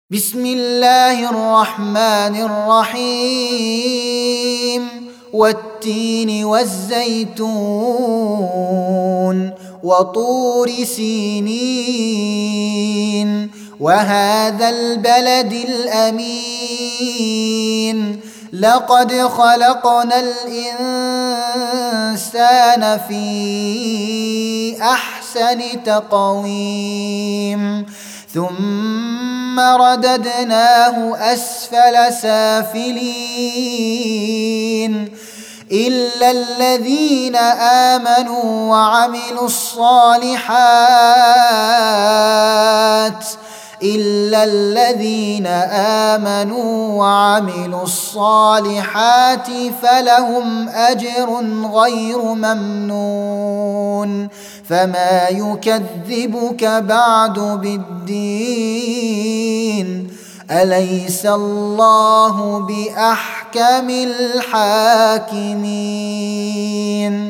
بسم الله الرحمن الرحيم والتين والزيتون وطور سينين وهذا البلد الأمين لقد خلقنا الإنسان في أحسن تقويم ثم رددناه أسفل سافلين إلا الذين آمنوا وعملوا الصالحات فلهم أجر غير ممنون فما يكذبك بعد بالدين أليس الله بأحكم الحاكمين